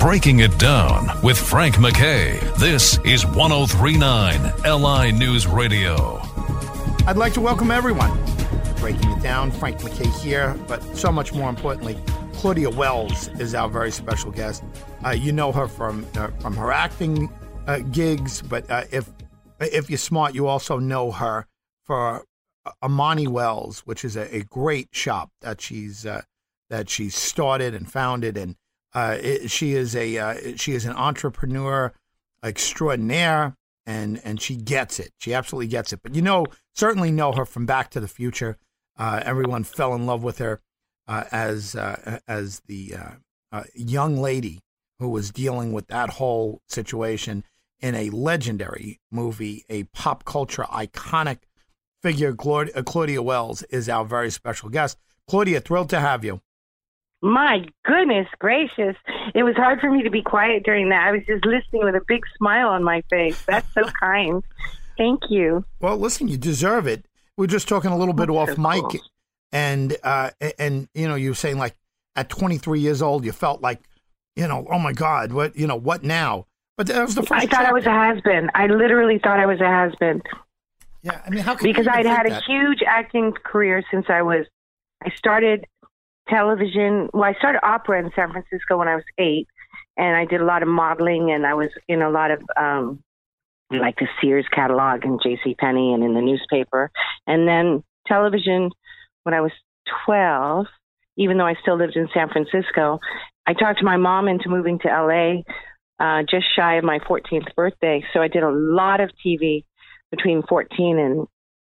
Breaking It Down with Frank McKay. This is 103.9 LI News Radio. I'd like to welcome everyone to Breaking It Down. Frank McKay here, but so much more importantly, Claudia Wells is our very special guest. You know her from her acting gigs, but if you're smart, you also know her for Amani Wells, which is a great shop that she's started and founded, and she is an entrepreneur extraordinaire, and she gets it. She absolutely gets it. But certainly know her from Back to the Future. Everyone fell in love with her as the young lady who was dealing with that whole situation in a legendary movie, a pop culture iconic figure. Claudia Wells is our very special guest. Claudia, thrilled to have you. My goodness gracious. It was hard for me to be quiet during that. I was just listening with a big smile on my face. That's so kind. Thank you. Well, listen, you deserve it. We're just talking a little bit off mic, cool. and you were saying, like, at 23 years old, you felt like, oh my God, what now? But that was the first. I thought I was a has-been. I literally thought I was a has-been. Yeah, I mean, how? Because I'd had a huge acting career since I started television. Well, I started opera in San Francisco when I was 8, and I did a lot of modeling, and I was in a lot of like the Sears catalog and JCPenney and in the newspaper, and then television when I was 12. Even though I still lived in San Francisco, I talked to my mom into moving to LA just shy of my 14th birthday. So I did a lot of TV between 14 and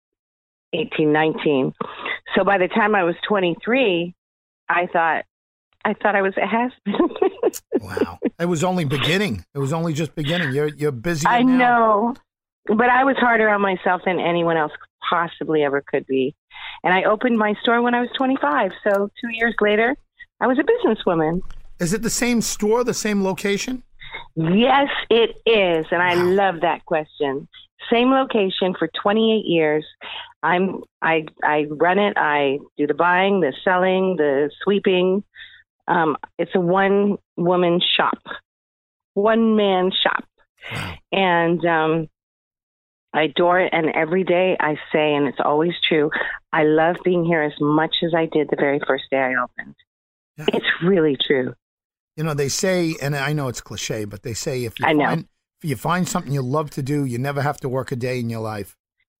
18, 19. So by the time I was 23, I thought I was a has-been. Wow. It was only beginning. It was only just beginning. You're busy I now. know. But I was harder on myself than anyone else possibly ever could be. And I opened my store when I was 25. So 2 years later, I was a businesswoman. Is it the same store, the same location? Yes, it is. And I love that question. Same location for 28 years. I run it. I do the buying, the selling, the sweeping. It's a one-woman shop, one-man shop. Wow. And I adore it. And every day I say, and it's always true, I love being here as much as I did the very first day I opened. Yeah. It's really true. They say, and I know it's cliche, but they say if you find something you love to do, you never have to work a day in your life.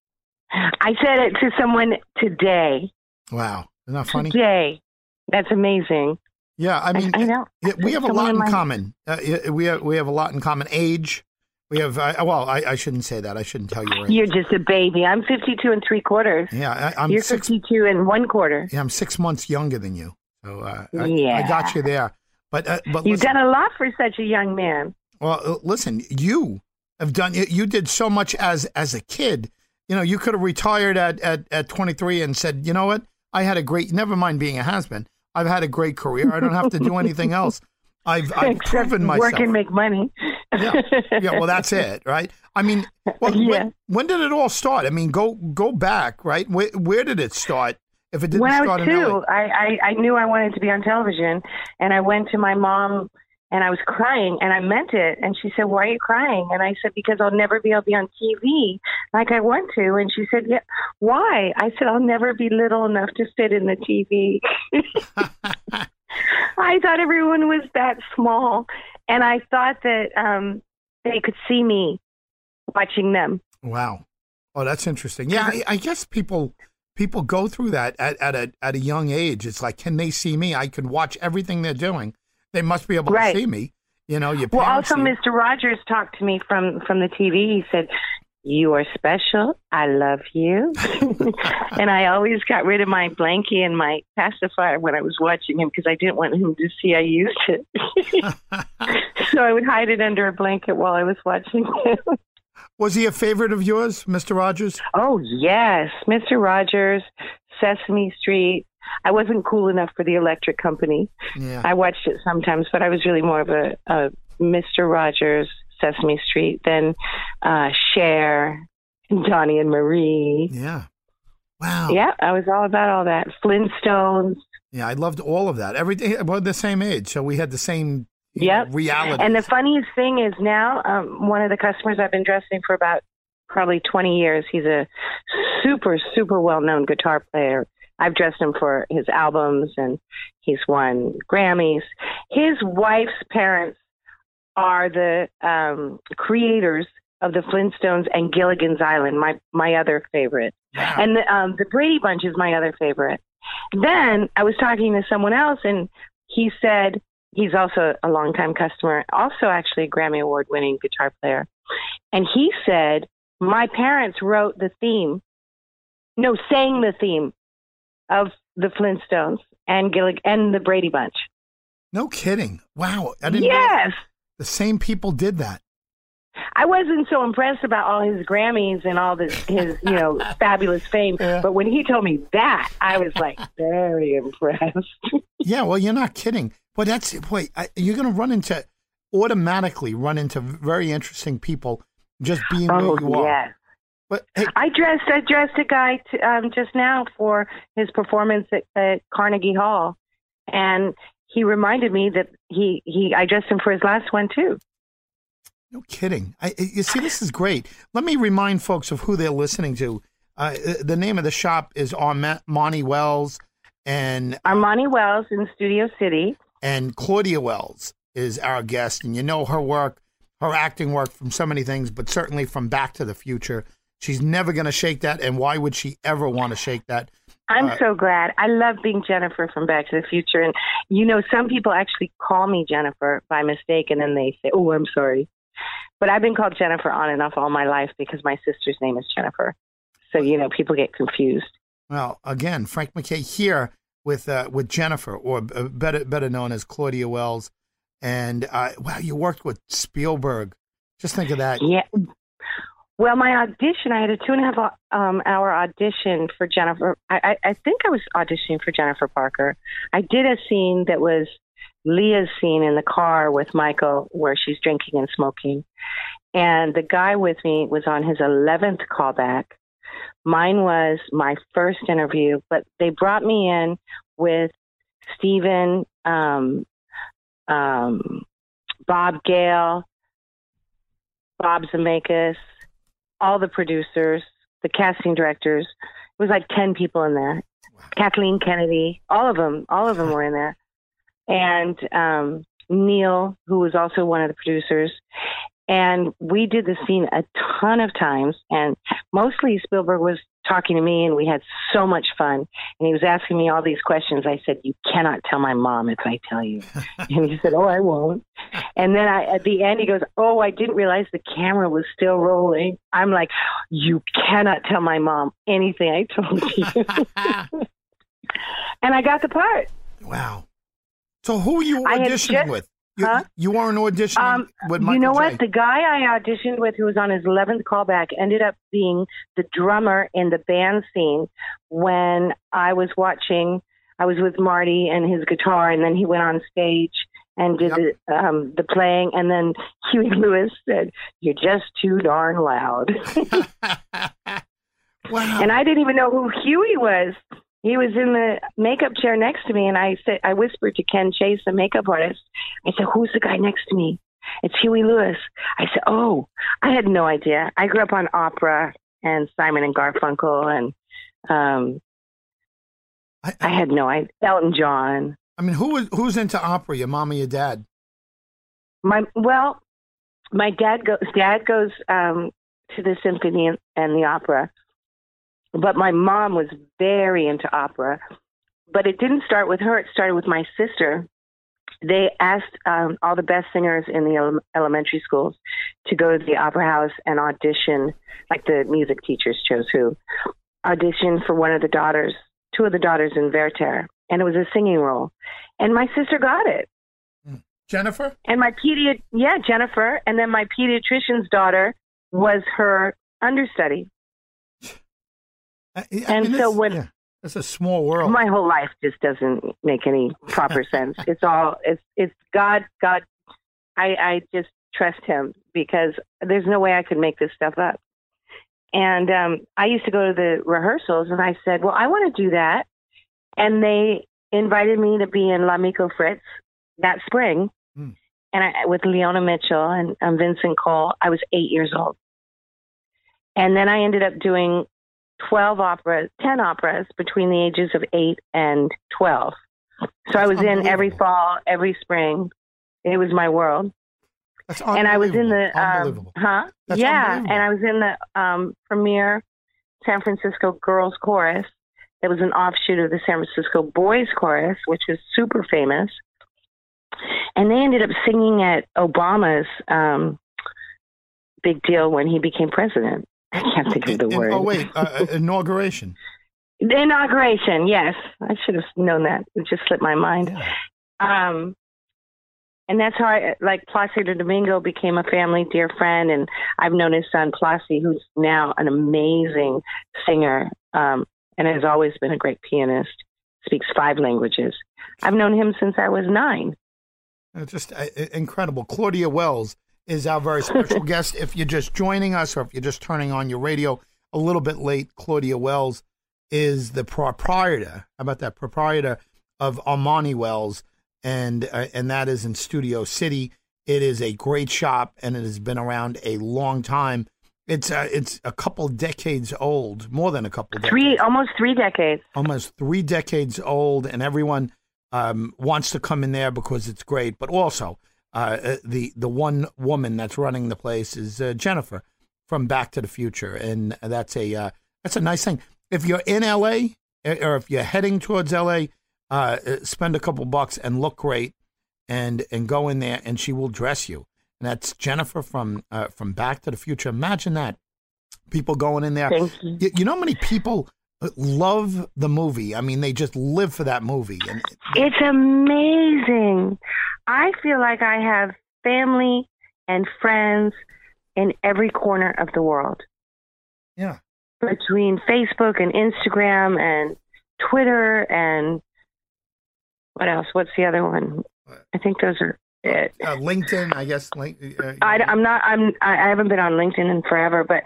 I said it to someone today. Wow. Isn't that funny? Today. That's amazing. Yeah, I mean, I know. We have a lot in common. We have a lot in common. Age. We have, I shouldn't say that. I shouldn't tell you. You're just a baby. I'm 52 3/4. Yeah, You're 52 1/4. Yeah, I'm 6 months younger than you. So I got you there. But you've done a lot for such a young man. Well, listen, you did so much as a kid. You could have retired at 23 and said, you know what? I had never mind being a has-been. I've had a great career. I don't have to do anything else. I've proven myself. Work and make money. Yeah, well, that's it, right? I mean, when did it all start? I mean, go back, right? Where did it start? If it didn't when start I was 2, I knew I wanted to be on television, and I went to my mom, and I was crying, and I meant it. And she said, "Why are you crying?" And I said, "Because I'll never be able to be on TV like I want to." And she said, "Yeah, why?" I said, "I'll never be little enough to fit in the TV." I thought everyone was that small, and I thought that they could see me watching them. Wow. Oh, that's interesting. Yeah, I guess people go through that at a young age. It's like, can they see me? I can watch everything they're doing. They must be able to see me. Well, also, Mr. Rogers talked to me from the TV. He said, "You are special. I love you." And I always got rid of my blankie and my pacifier when I was watching him because I didn't want him to see I used it. So I would hide it under a blanket while I was watching him. Was he a favorite of yours, Mr. Rogers? Oh, yes. Mr. Rogers, Sesame Street. I wasn't cool enough for the Electric Company. Yeah. I watched it sometimes, but I was really more of a Mr. Rogers, Sesame Street, then Cher, Donnie and Marie. Yeah. Wow. Yeah, I was all about all that. Flintstones. Yeah, I loved all of that. Everything. We're the same age, so we had the same Yep. reality. And the funniest thing is now, one of the customers I've been dressing for about probably 20 years, he's a super, super well-known guitar player. I've dressed him for his albums, and he's won Grammys. His wife's parents are the creators of the Flintstones and Gilligan's Island, my other favorite. Wow. And the Brady Bunch is my other favorite. Then I was talking to someone else, and he said he's also a longtime customer, also actually a Grammy Award-winning guitar player. And he said, my parents wrote the theme, sang the theme of the Flintstones and and the Brady Bunch. No kidding. Wow. I didn't Yes. know the same people did that. I wasn't so impressed about all his Grammys and all his fabulous fame. Yeah. But when he told me that, I was like very impressed. Yeah, well, you're not kidding. But you're going to automatically run into very interesting people just being where you are. Yes. But hey, I dressed a guy just now for his performance at Carnegie Hall, and he reminded me that I dressed him for his last one too. no kidding. You see, this is great. Let me remind folks of who they're listening to. The name of the shop is Armani Wells, and Armani Wells in Studio City. And Claudia Wells is our guest, and you know her work, her acting work from so many things, but certainly from Back to the Future. She's never going to shake that, and why would she ever want to shake that? I'm so glad. I love being Jennifer from Back to the Future. And, some people actually call me Jennifer by mistake, and then they say, oh, I'm sorry. But I've been called Jennifer on and off all my life because my sister's name is Jennifer. So, people get confused. Well, again, Frank MacKay here with Jennifer, or better known as Claudia Wells. And, wow, you worked with Spielberg. Just think of that. Yeah. Well, my audition, I had a 2.5 hour audition for Jennifer. I think I was auditioning for Jennifer Parker. I did a scene that was Leah's scene in the car with Michael where she's drinking and smoking. And the guy with me was on his 11th callback. Mine was my first interview, but they brought me in with Stephen, Bob Gale, Bob Zemeckis, all the producers, the casting directors. It was like 10 people in there. Wow. Kathleen Kennedy, all of them were in there. And Neil, who was also one of the producers. And we did the scene a ton of times, and mostly Spielberg was talking to me, and we had so much fun. And he was asking me all these questions. I said, you cannot tell my mom if I tell you. And he said, oh, I won't. And then at the end, he goes, oh, I didn't realize the camera was still rolling. I'm like, you cannot tell my mom anything I told you. And I got the part. Wow. So who were you auditioning with? You weren't auditioning with Michael You know J. what? The guy I auditioned with, who was on his 11th callback, ended up being the drummer in the band scene when I was with Marty and his guitar, and then he went on stage and did the playing, and then Huey Lewis said, you're just too darn loud. Wow. And I didn't even know who Huey was. He was in the makeup chair next to me, and I whispered to Ken Chase, the makeup artist. I said, who's the guy next to me? It's Huey Lewis. I said, oh, I had no idea. I grew up on opera and Simon and Garfunkel, and I had no idea. Elton John. I mean, who's into opera, your mom or your dad? My dad goes to the symphony and the opera. But my mom was very into opera. But it didn't start with her. It started with my sister. They asked all the best singers in the elementary schools to go to the opera house and audition, like the music teachers chose who, audition for two of the daughters in Werther. And it was a singing role. And my sister got it. Jennifer? And Jennifer. And then my pediatrician's daughter was her understudy. It's a small world. My whole life just doesn't make any proper sense. It's God. I just trust him because there's no way I could make this stuff up. And I used to go to the rehearsals, and I said, well, I want to do that. And they invited me to be in L'Amico Fritz that spring. with Leona Mitchell and Vincent Cole. I was 8 years old. And then I ended up doing 10 operas between the ages of 8 and 12. So I was in every fall, every spring. It was my world. That's and I was in the, unbelievable. That's yeah. unbelievable. And I was in the premier San Francisco Girls Chorus. That was an offshoot of the San Francisco Boys Chorus, which was super famous. And they ended up singing at Obama's big deal when he became president. I can't think of the word. Oh, wait, inauguration. The inauguration, yes. I should have known that. It just slipped my mind. Yeah. And that's how Placido Domingo became a family dear friend. And I've known his son, Placi, who's now an amazing singer and has always been a great pianist, speaks 5 languages. I've known him since I was 9. Just incredible. Claudia Wells is our very special guest. If you're just joining us or if you're just turning on your radio a little bit late, Claudia Wells is the proprietor. How about that? Proprietor of Armani Wells, and that is in Studio City. It is a great shop, and it has been around a long time. It's a couple decades old, more than a couple decades. Almost 3 decades. Almost 3 decades old, and everyone wants to come in there because it's great. But also, the one woman that's running the place is Jennifer from Back to the Future, and that's a nice thing. If you're in LA or if you're heading towards LA, spend a couple bucks and look great, and go in there, and she will dress you. And that's Jennifer from Back to the Future. Imagine that, people going in there. Thank you. You know how many people love the movie? I mean, they just live for that movie. And it's amazing. I feel like I have family and friends in every corner of the world. Yeah. Between Facebook and Instagram and Twitter and what else? What's the other one? I think those are it. LinkedIn, I guess. I haven't been on LinkedIn in forever, but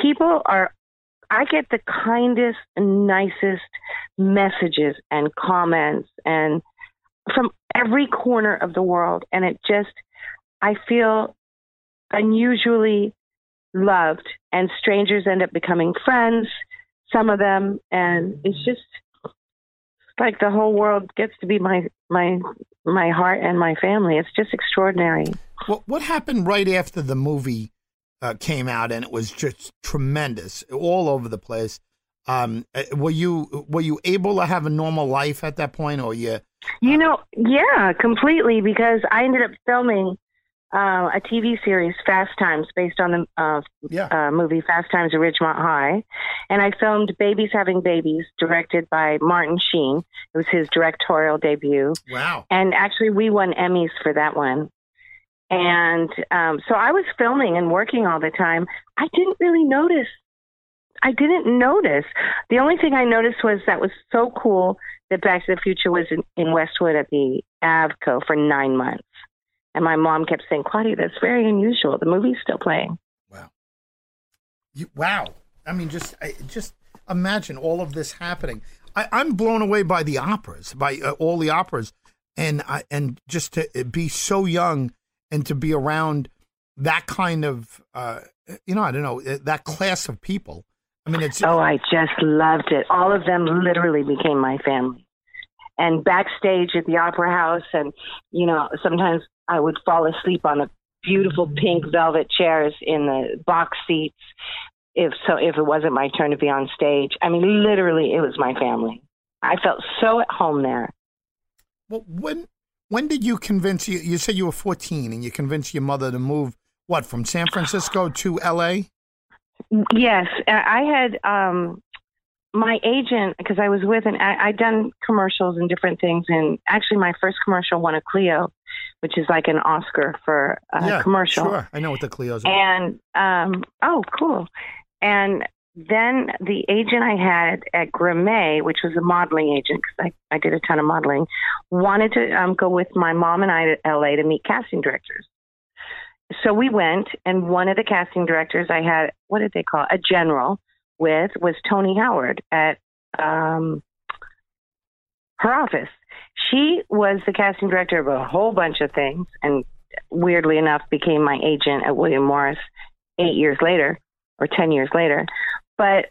I get the kindest, nicest messages and comments and from every corner of the world. And I feel unusually loved, and strangers end up becoming friends, some of them. And it's just like the whole world gets to be my heart and my family. It's just extraordinary. Well, what happened right after the movie came out, and it was just tremendous all over the place? Were you able to have a normal life at that point, or you? Yeah, completely. Because I ended up filming a TV series, Fast Times, based on the movie Fast Times at Ridgemont High, and I filmed Babies Having Babies, directed by Martin Sheen. It was his directorial debut. Wow! And actually, we won Emmys for that one. And so I was filming and working all the time. I didn't really notice. The only thing I noticed was that was so cool that Back to the Future was in Westwood at the Avco for 9 months. And my mom kept saying, Claudia, that's very unusual. The movie's still playing. Wow. Wow. I mean, just imagine all of this happening. I'm blown away by the operas, by all the operas. And just to be so young and to be around that kind of, I don't know, that class of people. I mean, I just loved it. All of them literally became my family. And backstage at the Opera House, and, sometimes I would fall asleep on the beautiful pink velvet chairs in the box seats if it wasn't my turn to be on stage. I mean, literally, it was my family. I felt so at home there. Well, when did you convince you said you were 14 and you convinced your mother to move, from San Francisco to L.A.? Yes. I had my agent, because I was with I'd done commercials and different things. And actually my first commercial won a Clio, which is like an Oscar for a commercial. Sure. I know what the Clios are. And, cool. And then the agent I had at Grimet, which was a modeling agent, because I did a ton of modeling, wanted to go with my mom and I to LA to meet casting directors. So we went, and one of the casting directors I had, what did they call it? A general with, was Tony Howard at her office. She was the casting director of a whole bunch of things and weirdly enough, became my agent at William Morris 8 years later, or 10 years later. But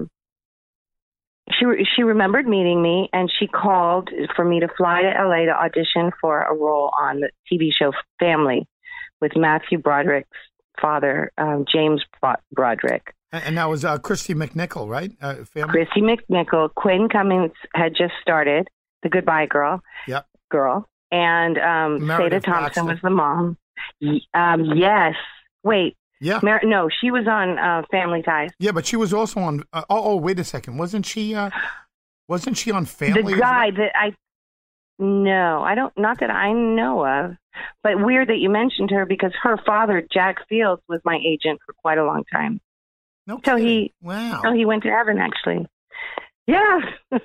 she remembered meeting me, and she called for me to fly to LA to audition for a role on the TV show Family with Matthew Broderick's father, James Broderick. And that was Christy McNichol, right? Family? Christy McNichol. Quinn Cummings had just started, the Goodbye Girl. Yep. Girl. And Seda Thompson was the mom. Yes. Wait. Yeah. No, she was on Family Ties. Yeah, but she was also on. Wait a second. Wasn't she on Family? The guy that No, I don't. Not that I know of. But weird that you mentioned her because her father, Jack Fields, was my agent for quite a long time. No So kidding. Wow. So he went to heaven, actually. Yeah.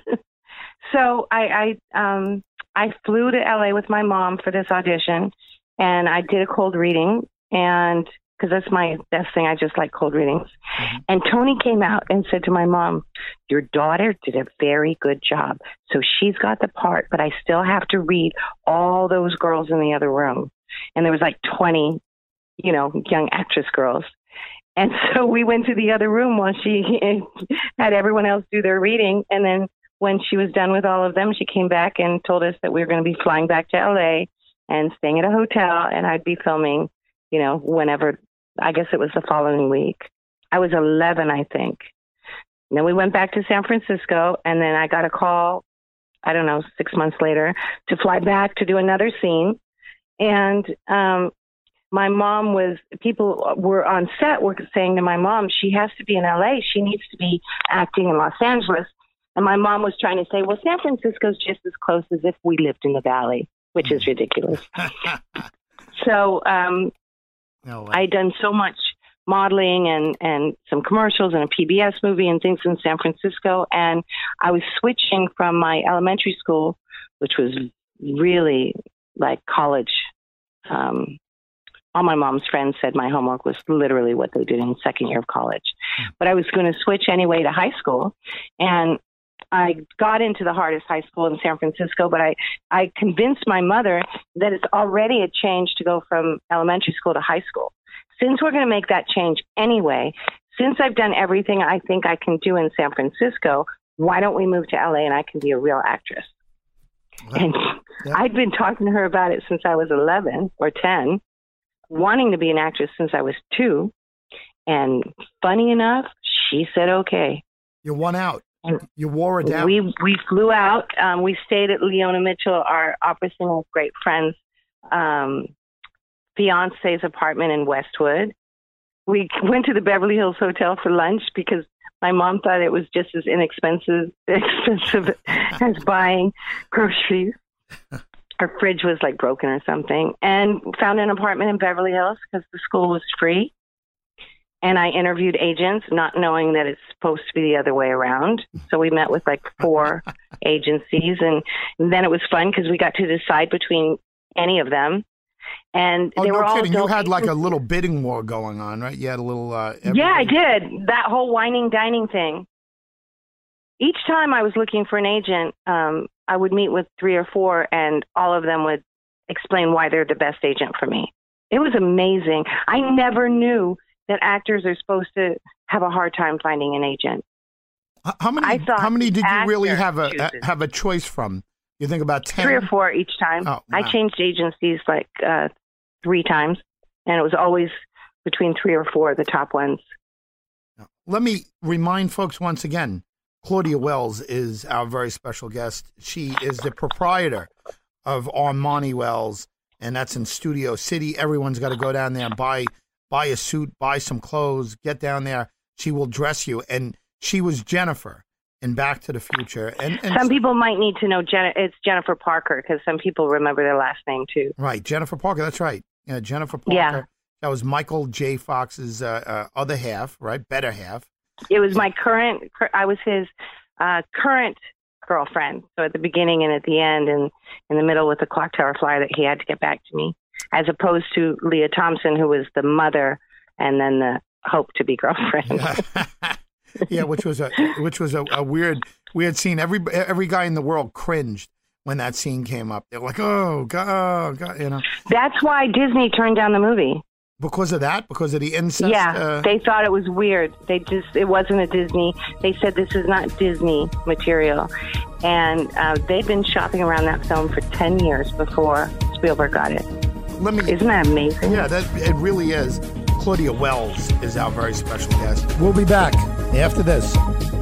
So I flew to LA with my mom for this audition, and I did a cold reading, and because that's my best thing, I just like cold readings. Mm-hmm. And Tony came out and said to my mom, "Your daughter did a very good job. So she's got the part, but I still have to read all those girls in the other room." And there was like 20, young actress girls. And so we went to the other room while she had everyone else do their reading. And then when she was done with all of them, she came back and told us that we were going to be flying back to LA and staying at a hotel, and I'd be filming, whenever. I guess it was the following week. I was 11, I think. And then we went back to San Francisco, and then I got a call, 6 months later, to fly back to do another scene. And my mom people were on set were saying to my mom, she has to be in LA. She needs to be acting in Los Angeles. And my mom was trying to say, well, San Francisco's just as close as if we lived in the Valley, which is ridiculous. So, no way. I'd done so much modeling and some commercials and a PBS movie and things in San Francisco. And I was switching from my elementary school, which was really like college. All my mom's friends said my homework was literally what they did in second year of college. But I was going to switch anyway to high school. And I got into the hardest high school in San Francisco, but I convinced my mother that it's already a change to go from elementary school to high school. Since we're going to make that change anyway, since I've done everything I think I can do in San Francisco, why don't we move to LA and I can be a real actress? Wow. And I'd been talking to her about it since I was 11 or 10, wanting to be an actress since I was 2. And funny enough, she said, okay. You won out. You wore it down. We flew out. We stayed at Leona Mitchell, our opera singer's great friend's fiance's apartment in Westwood. We went to the Beverly Hills Hotel for lunch because my mom thought it was just as inexpensive as buying groceries. Her fridge was like broken or something, and found an apartment in Beverly Hills because the school was free. And I interviewed agents, not knowing that it's supposed to be the other way around. So we met with like 4 agencies. And then it was fun because we got to decide between any of them. And they were all kidding. You had like a little bidding war going on, right? You had a little... Yeah, I did. That whole whining dining thing. Each time I was looking for an agent, I would meet with 3 or 4, and all of them would explain why they're the best agent for me. It was amazing. I never knew that actors are supposed to have a hard time finding an agent. How many did you really have a choice from? You think about 10? 3 or 4 each time. Oh, wow. I changed agencies like 3 times, and it was always between 3 or 4 the top ones. Let me remind folks once again, Claudia Wells is our very special guest. She is the proprietor of Armani Wells, and that's in Studio City. Everyone's got to go down there and buy a suit, buy some clothes, get down there. She will dress you. And she was Jennifer in Back to the Future. And some people might need to know it's Jennifer Parker because some people remember their last name too. Right, Jennifer Parker. That's right. Yeah, Jennifer Parker. Yeah. That was Michael J. Fox's other half, right? Better half. It was my I was his current girlfriend. So at the beginning and at the end and in the middle with the clock tower flyer that he had to get back to me. As opposed to Leah Thompson, who was the mother and then the hope-to-be girlfriend. Yeah, which was a weird scene. Every guy in the world cringed when that scene came up. They're like, oh, God, you know. That's why Disney turned down the movie. Because of that? Because of the incest? Yeah, they thought it was weird. It wasn't a Disney. They said this is not Disney material. And they've been shopping around that film for 10 years before Spielberg got it. Isn't that amazing? Yeah, it really is. Claudia Wells is our very special guest. We'll be back after this.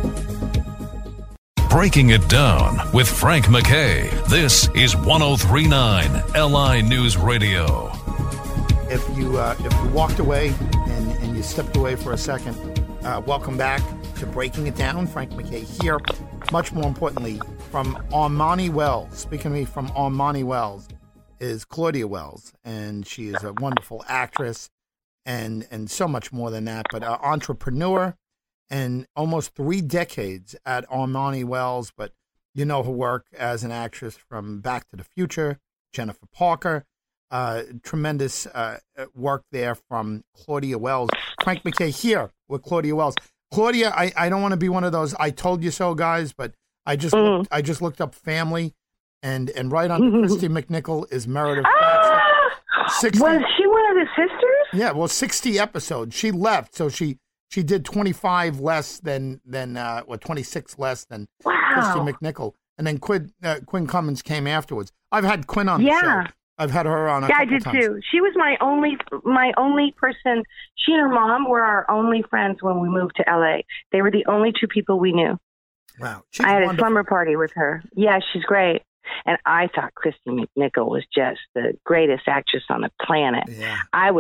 Breaking it down with Frank McKay. This is 103.9 LI News Radio. If you walked away and you stepped away for a second, welcome back to Breaking It Down. Frank McKay here. Much more importantly, from Armani Wells. Speaking to me from Armani Wells is Claudia Wells, and she is a wonderful actress and so much more than that, but an entrepreneur and almost 3 decades at Armani Wells. But you know her work as an actress from Back to the Future, Jennifer Parker. Tremendous work there from Claudia Wells. Frank McKay here with Claudia Wells. Claudia, I don't want to be one of those I told you so guys, but I just looked up family, and right under Christy McNichol is Meredith Baxter. 60, was she one of the sisters? Yeah, well, 60 episodes. She left, so she did 25 less than 26 less than Christy McNichol, and then Quinn Cummins came afterwards. I've had Quinn on the show. I've had her on a couple times. I did too. She was my only person. She and her mom were our only friends when we moved to LA. They were the only 2 people we knew. Wow. I had a slumber party with her. Yeah, she's great. And I thought Christy McNichol was just the greatest actress on the planet. Yeah.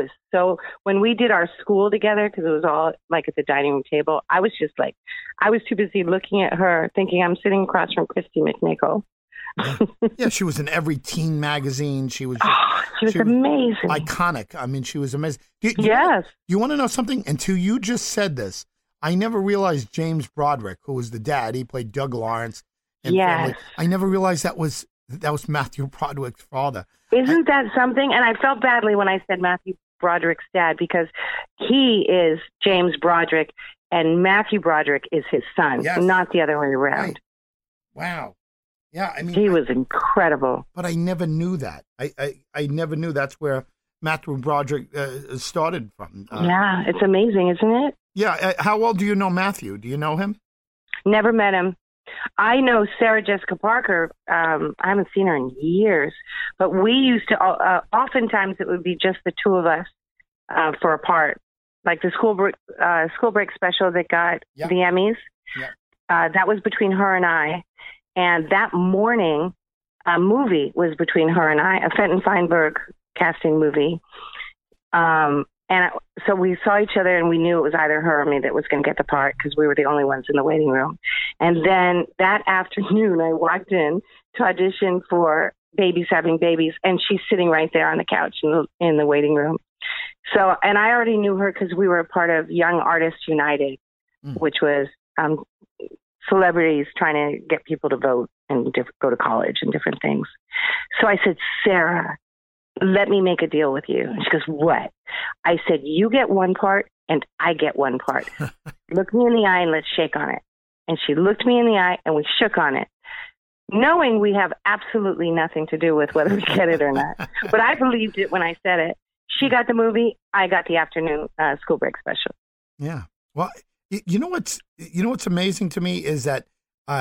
When we did our school together, because it was all like at the dining room table, I was too busy looking at her thinking I'm sitting across from Christy McNichol. Yeah, she was in every teen magazine. She was amazing. Iconic. I mean, she was amazing. Yes. You want to know something? Until you just said this, I never realized James Broderick, who was the dad, he played Doug Lawrence in Family. I never realized that was Matthew Broderick's father. Isn't that something? And I felt badly when I said Matthew Broderick's dad, because he is James Broderick and Matthew Broderick is his son, not the other way around. Right. Wow. Yeah, I mean, he was incredible. But I never knew that. I never knew that's where Matthew Broderick started from. Yeah, it's amazing, isn't it? Yeah. How well do you know Matthew? Do you know him? Never met him. I know Sarah Jessica Parker. I haven't seen her in years, but we used to. Oftentimes, it would be just the 2 of us for a part, like the school break special that got the Emmys. Yep. That was between her and I. And that morning, a movie was between her and I, a Fenton Feinberg casting movie. So we saw each other and we knew it was either her or me that was going to get the part because we were the only ones in the waiting room. And then that afternoon, I walked in to audition for Babies Having Babies, and she's sitting right there on the couch in the waiting room. So, and I already knew her because we were a part of Young Artists United, which was celebrities trying to get people to vote and go to college and different things. So I said, Sarah, let me make a deal with you. And she goes, what? I said, you get one part and I get one part. Look me in the eye and let's shake on it. And she looked me in the eye and we shook on it, knowing we have absolutely nothing to do with whether we get it or not. But I believed it when I said it. She got the movie. I got the afternoon school break special. Yeah. Well, you know what's amazing to me is that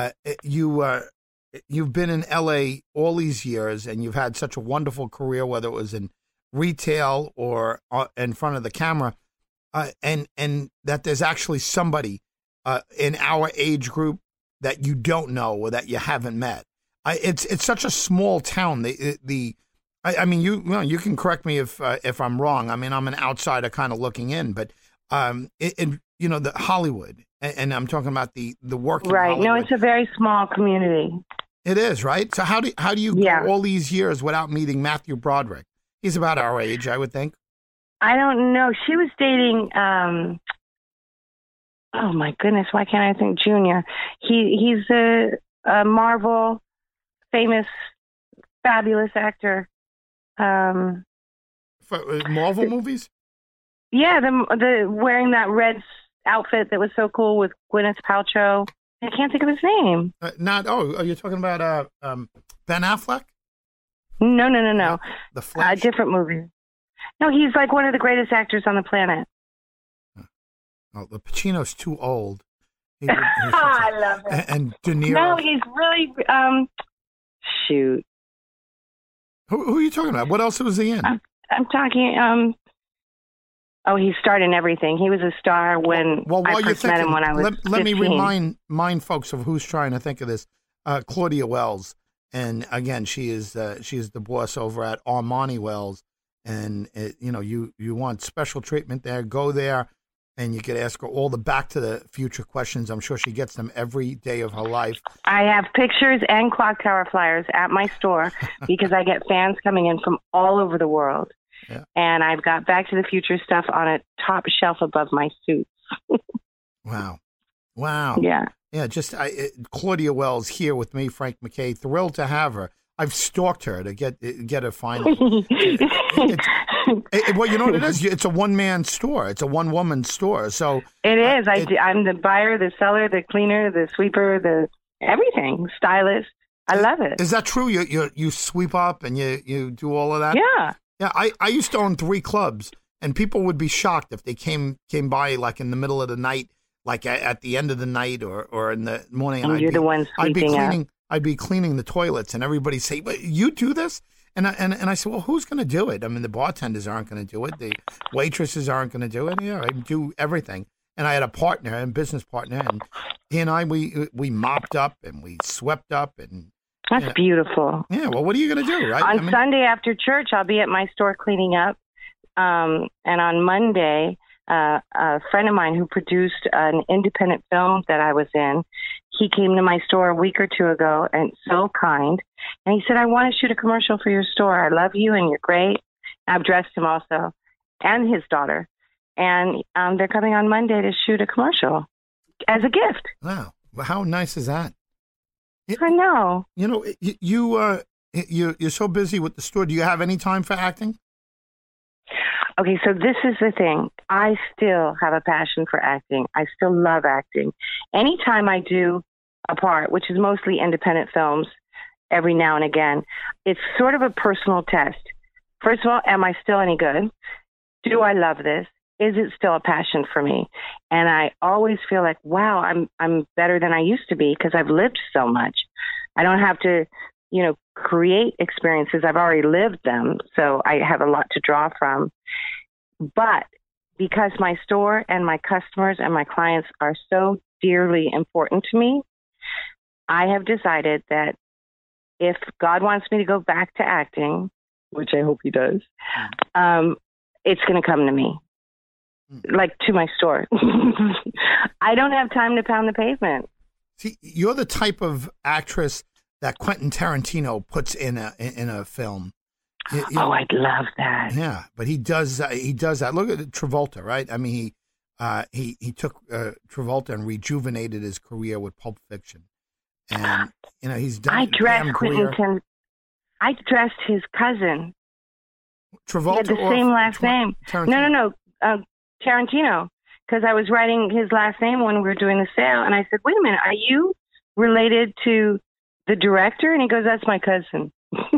you've been in LA all these years and you've had such a wonderful career, whether it was in retail or in front of the camera, and that there's actually somebody in our age group that you don't know or that you haven't met. It's such a small town. I mean, you can correct me if I'm wrong. I mean, I'm an outsider kind of looking in, but the Hollywood, and I'm talking about the working right. Hollywood. No, it's a very small community. It is, right? So how do you go all these years without meeting Matthew Broderick? He's about our age, I would think. I don't know. She was dating. Oh my goodness! Why can't I think? Junior. He's a Marvel, famous, fabulous actor. For Marvel movies? Yeah, the wearing that red outfit that was so cool with Gwyneth Paltrow. I can't think of his name. You're talking about Ben Affleck? No. The Flash? Different movie. No, he's like one of the greatest actors on the planet. Oh, the Pacino's too old. I love it. And De Niro. No, he's really, shoot. Who are you talking about? What else was he in? I'm talking, he starred in everything. He was a star when I first met him when I was 15. Let me remind folks of who's trying to think of this. Claudia Wells. And again, she is the boss over at Armani Wells. And, you want special treatment there, go there. And you could ask her all the Back to the Future questions. I'm sure she gets them every day of her life. I have pictures and clock tower flyers at my store because I get fans coming in from all over the world. Yeah. And I've got Back to the Future stuff on a top shelf above my suits. Wow. Yeah. Yeah, Claudia Wells here with me, Frank MacKay. Thrilled to have her. I've stalked her to get her finally. Well, you know what it is? It's a one-man store. It's a one-woman store. So it is. I'm the buyer, the seller, the cleaner, the sweeper, the everything, stylist. I love it. Is that true? You sweep up and you do all of that? Yeah. Yeah. I used to own 3 clubs, and people would be shocked if they came by like in the middle of the night, like at the end of the night or in the morning. And you're the one sweeping up. I'd be cleaning the toilets, and everybody say, "But you do this?" And I said, "Well, who's going to do it? I mean, the bartenders aren't going to do it. The waitresses aren't going to do it. Yeah, I do everything." And I had a business partner, and he and I we mopped up and we swept up, and that's beautiful. Yeah. Well, what are you going to do, right? On Sunday after church, I'll be at my store cleaning up, and on Monday, a friend of mine who produced an independent film that I was in. He came to my store a week or 2 ago, and so kind. And he said, I want to shoot a commercial for your store. I love you, and you're great. I've dressed him also, and his daughter. And they're coming on Monday to shoot a commercial as a gift. Wow. Well, how nice is that? I know. You're so busy with the store. Do you have any time for acting? Okay, so this is the thing. I still have a passion for acting. I still love acting. Anytime I do a part, which is mostly independent films, every now and again, it's sort of a personal test. First of all, am I still any good? Do I love this? Is it still a passion for me? And I always feel like, wow, I'm better than I used to be because I've lived so much. I don't have to, create experiences. I've already lived them, so I have a lot to draw from. But because my store and my customers and my clients are so dearly important to me, I have decided that if God wants me to go back to acting, which I hope he does, it's going to come to me, like to my store. I don't have time to pound the pavement. See, you're the type of actress that Quentin Tarantino puts in a film. I'd love that. Yeah, but he does that. Look at Travolta, right? I mean, he took Travolta and rejuvenated his career with Pulp Fiction, and he's done. I dressed his cousin. Travolta. He had the same last name. Tarantino. No, Tarantino. Because I was writing his last name when we were doing the sale, and I said, "Wait a minute, are you related to the director?" And he goes, "That's my cousin."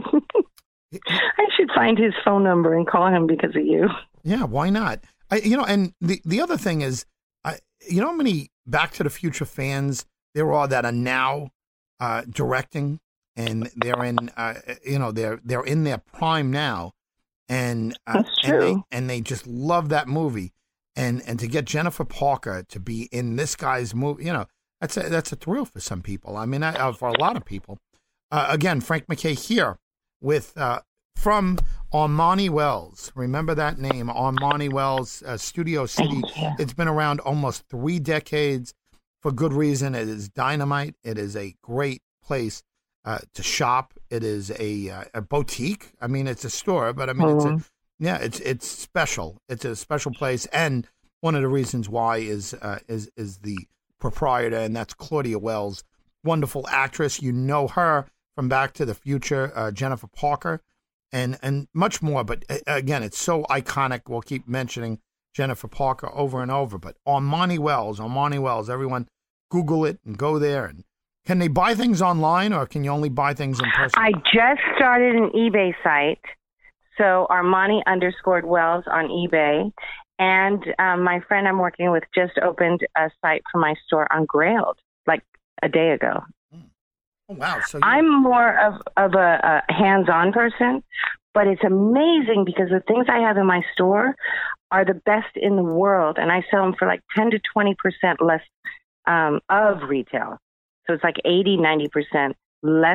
I should find his phone number and call him because of you. Yeah, why not? And the other thing is, how many Back to the Future fans there are that are now directing, and they're in, they're in their prime now, and that's true. And they just love that movie, and to get Jennifer Parker to be in this guy's movie, that's a thrill for some people. I mean, for a lot of people. Again, Frank MacKay here with from Armani Wells. Remember that name, Armani Wells, Studio City. It's been around almost 3 decades for good reason. It is dynamite. It is a great place to shop. It is a boutique. I mean, it's a store, but I mean, it's special. It's a special place, and one of the reasons why is the proprietor, and that's Claudia Wells, wonderful actress. You know her from Back to the Future, Jennifer Parker, and much more. But again, it's so iconic. We'll keep mentioning Jennifer Parker over and over. But Armani Wells, everyone Google it and go there. Can they buy things online, or can you only buy things in person? I just started an eBay site, so Armani_Wells on eBay. And my friend I'm working with just opened a site for my store on Grailed, like a day ago. Oh, wow. So I'm more of a hands-on person, but it's amazing because the things I have in my store are the best in the world, and I sell them for like 10 to 20% less of retail. So it's like 80, 90% less,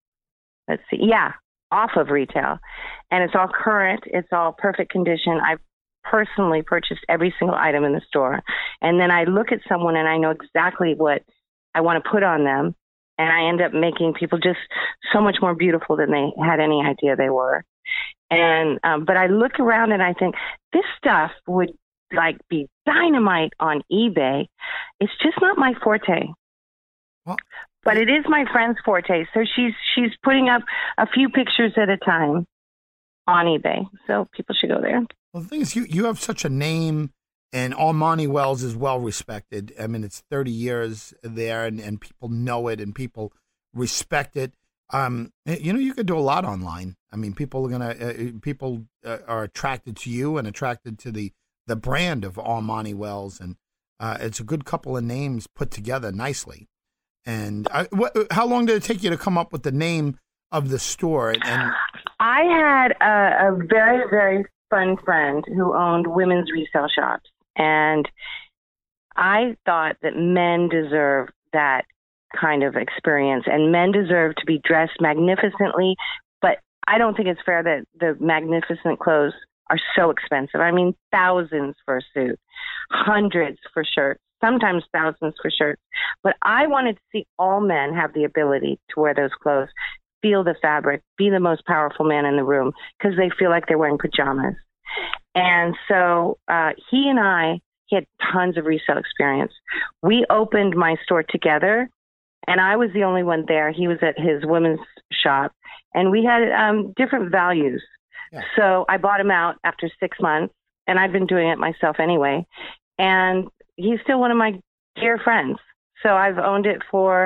off of retail. And it's all current. It's all perfect condition. I've personally purchased every single item in the store. And then I look at someone and I know exactly what I want to put on them. And I end up making people just so much more beautiful than they had any idea they were. And but I look around and I think this stuff would like be dynamite on eBay. It's just not my forte. Well, but it is my friend's forte. So she's putting up a few pictures at a time on eBay. So people should go there. Well, the thing is, you have such a name, and Armani Wells is well respected. I mean, it's 30 years there, and people know it, and people respect it. You could do a lot online. I mean, people are attracted to you and attracted to the brand of Armani Wells, and it's a good couple of names put together nicely. And how long did it take you to come up with the name of the store? And I had a very, very fun friend who owned women's resale shops, and I thought that men deserve that kind of experience, and men deserve to be dressed magnificently, but I don't think it's fair that the magnificent clothes are so expensive. I mean, thousands for a suit, hundreds for shirts, sometimes thousands for shirts. But I wanted to see all men have the ability to wear those clothes, feel the fabric, be the most powerful man in the room, because they feel like they're wearing pajamas. And so he had tons of resale experience. We opened my store together, and I was the only one there. He was at his women's shop, and we had different values. Yeah. So I bought him out after 6 months, and I've been doing it myself anyway. And he's still one of my dear friends. So I've owned it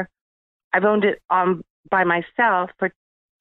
by myself for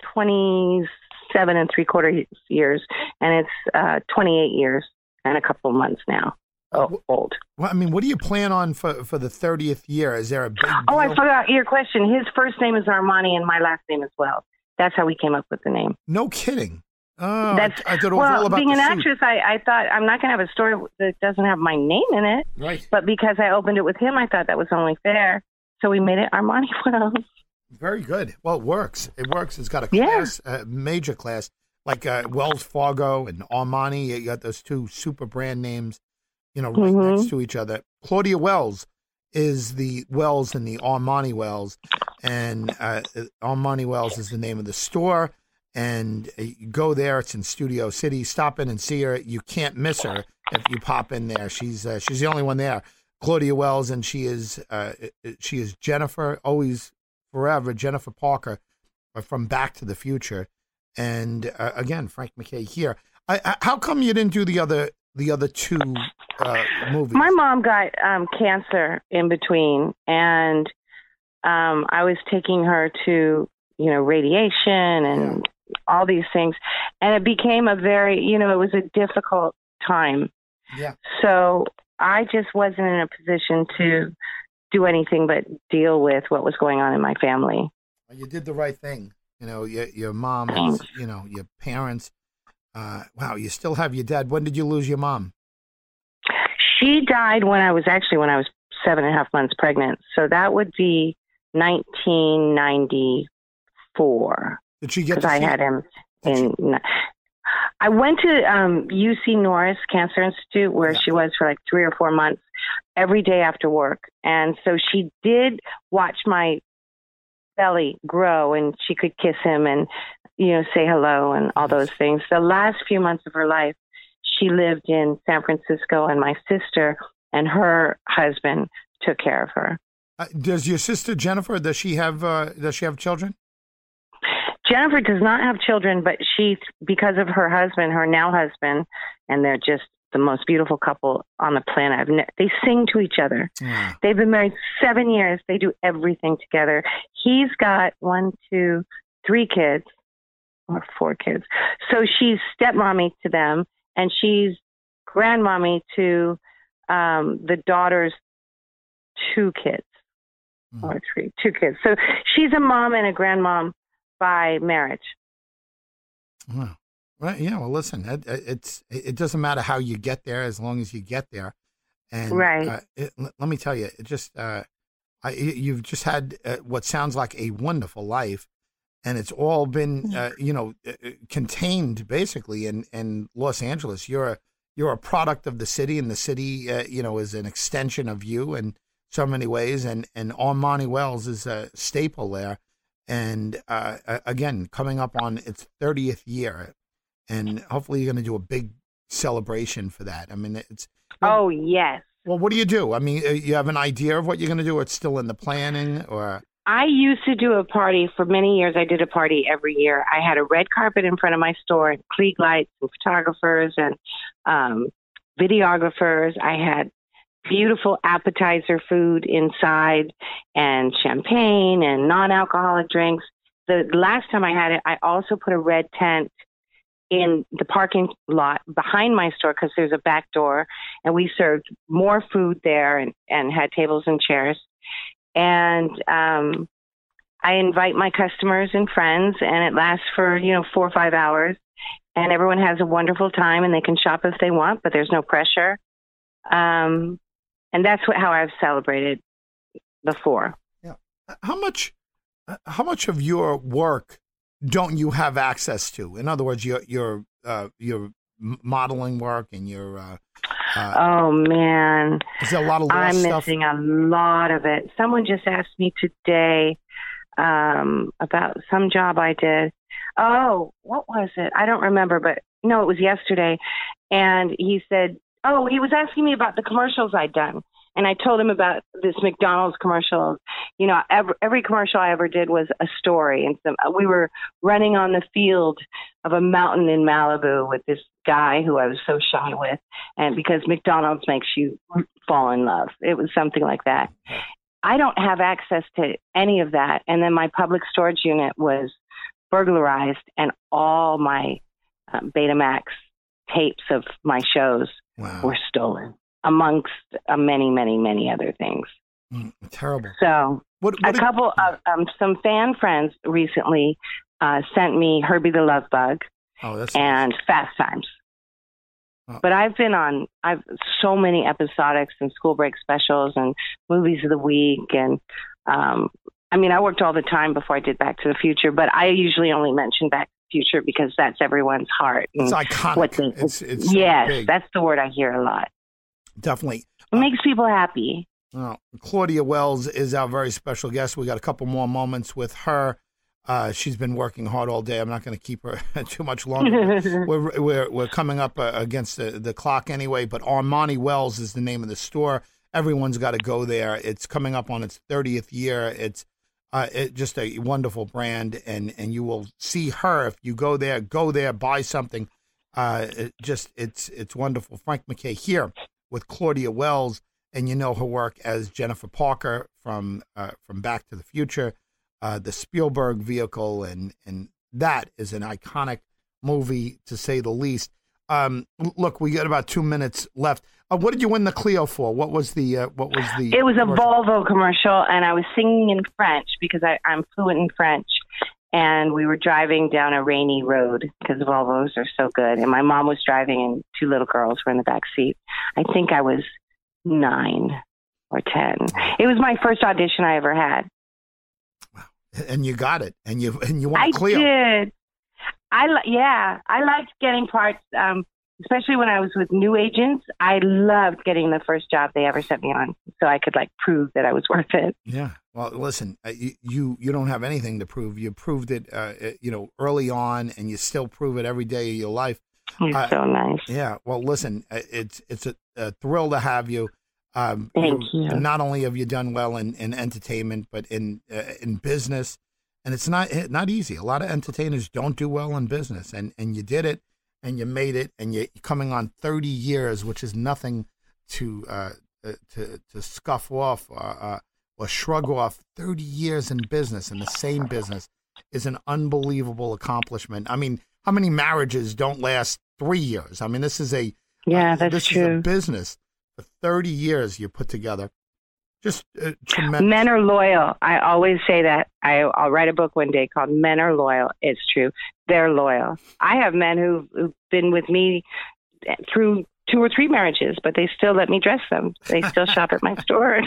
27 3/4 years, and it's 28 years and a couple of months now. Old. Well, I mean, what do you plan on for the 30th year? Is there a big deal? Oh, I forgot your question. His first name is Armani, and my last name as well. That's how we came up with the name. No kidding. Oh, I thought it was all about being an actress. I thought I'm not going to have a store that doesn't have my name in it. Right. But because I opened it with him, I thought that was only fair. So we made it Armani Wells. Very good. Well, it works. It's got a class, a major class, like Wells Fargo and Armani. You got those two super brand names, right next to each other. Claudia Wells is the Wells in the Armani Wells, and Armani Wells is the name of the store. And you go there. It's in Studio City. Stop in and see her. You can't miss her if you pop in there. She's the only one there, Claudia Wells, and she is Jennifer, always forever, Jennifer Parker from Back to the Future. And again, Frank MacKay here. How come you didn't do the other two movies? My mom got cancer in between, and I was taking her to radiation and all these things, and it became a very it was a difficult time. Yeah. So I just wasn't in a position to do anything but deal with what was going on in my family. You did the right thing. Your mom, your parents. Wow, you still have your dad. When did you lose your mom? She died when I was 7.5 months pregnant. So that would be 1994. Did she get? Because I had him in. I went to UC Norris Cancer Institute, where she was for like 3 or 4 months, every day after work. And so she did watch my belly grow, and she could kiss him and, say hello and all those things. The last few months of her life, she lived in San Francisco, and my sister and her husband took care of her. Does your sister Jennifer, does she have children? Jennifer does not have children, but because of her husband, her now husband, and they're just the most beautiful couple on the planet. They sing to each other. Yeah. They've been married 7 years. They do everything together. He's got 1, 2, 3 kids, or 4 kids. So she's stepmommy to them, and she's grandmommy to the daughter's 2 kids, or 2 kids. So she's a mom and a grandmom by marriage. Wow. Well, yeah. Well, listen, it doesn't matter how you get there as long as you get there. And right. Let me tell you, it just you've just had what sounds like a wonderful life, and it's all been contained basically in Los Angeles. You're a product of the city, and the city is an extension of you in so many ways. And Armani Wells is a staple there. And again, coming up on its 30th year, and hopefully you're going to do a big celebration for that. I mean, it's oh yes. Well, what do you do? I mean, you have an idea of what you're going to do? It's still in the planning, or? I used to do a party for many years. I did a party every year. I had a red carpet in front of my store, and Klieg lights, and photographers, and videographers. I had beautiful appetizer food inside, and champagne and non-alcoholic drinks. The last time I had it, I also put a red tent in the parking lot behind my store because there's a back door, and we served more food there and had tables and chairs. And I invite my customers and friends, and it lasts for 4 or 5 hours, and everyone has a wonderful time, and they can shop if they want, but there's no pressure. And that's how I've celebrated before. Yeah. How much of your work don't you have access to? In other words, your modeling work and your oh man, is there a lot of I'm stuff? missing a lot of it. Someone just asked me today about some job I did. Oh, what was it? I don't remember, but no, it was yesterday. And he said, he was asking me about the commercials I'd done. And I told him about this McDonald's commercial. Every commercial I ever did was a story. And we were running on the field of a mountain in Malibu with this guy who I was so shy with. And because McDonald's makes you fall in love. It was something like that. I don't have access to any of that. And then my public storage unit was burglarized, and all my Betamax tapes of my shows were stolen, amongst many, many, many other things. Terrible. So a couple of some fan friends recently sent me Herbie the Love Bug and Fast Times. Oh. But I've so many episodics and school break specials and movies of the week. And I worked all the time before I did Back to the Future, but I usually only mention Back to the Future because that's everyone's heart. It's iconic. It's yes, big. That's the word I hear a lot. Definitely. It makes people happy. Claudia Wells is our very special guest. We got a couple more moments with her. She's been working hard all day. I'm not going to keep her too much longer. we're coming up against the clock anyway, but Armani Wells is the name of the store. Everyone's got to go there. It's coming up on its 30th year. It's just a wonderful brand, and you will see her if you go there, buy something. It's wonderful. Frank MacKay here with Claudia Wells, and you know her work as Jennifer Parker from Back to the Future, the Spielberg vehicle, and that is an iconic movie to say the least. Look, we got about 2 minutes left. What did you win the Clio for? What was the? It was a Volvo commercial, and I was singing in French because I'm fluent in French. And we were driving down a rainy road because Volvos are so good. And my mom was driving, and 2 little girls were in the back seat. I think I was 9 or 10. It was my first audition I ever had. Wow. And you got it. And you won a Clio. I did. I liked getting parts, especially when I was with new agents. I loved getting the first job they ever sent me on, so I could prove that I was worth it. Yeah. Well, listen, you don't have anything to prove. You proved it, early on, and you still prove it every day of your life. You're so nice. Yeah. Well, listen, it's a thrill to have you. Thank you. Not only have you done well in entertainment, but in business, and it's not easy. A lot of entertainers don't do well in business, and you did it. and you made it, and you're coming on 30 years, which is nothing to scuff off or shrug off. 30 years in business, in the same business, is an unbelievable accomplishment. I mean, how many marriages don't last 3 years? I mean, this is a that's true. Is a business for 30 years you put together. Just tremendous. Men are loyal. I always say that. I'll write a book one day called Men Are Loyal. It's true. They're loyal. I have men who've been with me through 2 or 3 marriages, but they still let me dress them. They still shop at my store.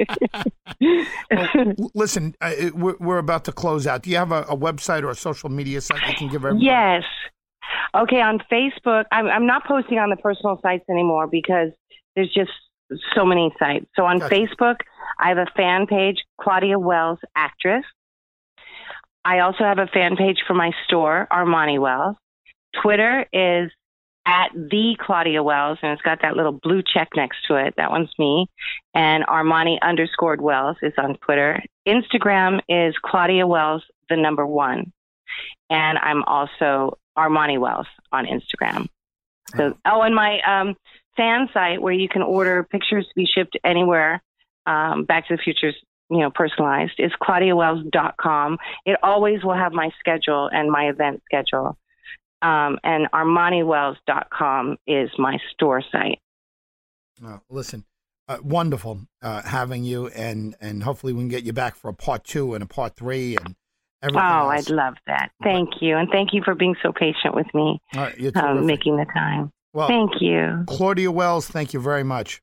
Well, listen, we're about to close out. Do you have a website or a social media site you can give everybody? Yes. Okay, on Facebook, I'm not posting on the personal sites anymore because there's just so many sites. So on Facebook, I have a fan page, Claudia Wells Actress. I also have a fan page for my store, Armani Wells. Twitter is at the Claudia Wells, and it's got that little blue check next to it. That one's me. And Armani_Wells is on Twitter. Instagram is Claudia Wells, the number 1. And I'm also Armani Wells on Instagram. So, and my fan site where you can order pictures to be shipped anywhere, Back to the Future's, personalized, is ClaudiaWells.com. It always will have my schedule and my event schedule. And ArmaniWells.com is my store site. Listen, wonderful having you, and hopefully we can get you back for a part 2 and a part 3 and everything else. I'd love that. Thank you. And thank you for being so patient with me, making the time. Well, thank you. Claudia Wells, thank you very much.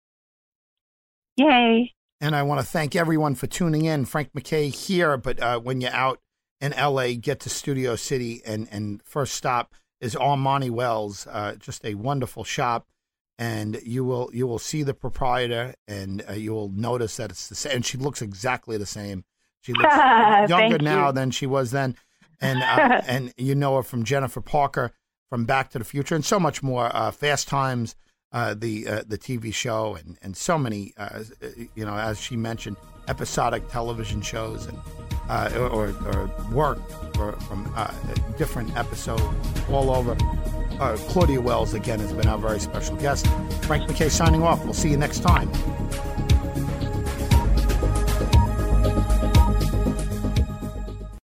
Yay. And I want to thank everyone for tuning in. Frank MacKay here, but when you're out in L.A., get to Studio City, and first stop is Armani Wells, just a wonderful shop. And you will see the proprietor, and you will notice that it's the same. And she looks exactly the same. She looks younger now than she was then. And and you know her from Jennifer Parker from Back to the Future and so much more. Fast Times, the TV show, and so many, as she mentioned, episodic television shows and or work from different episodes all over. Claudia Wells, again, has been our very special guest. Frank MacKay signing off. We'll see you next time.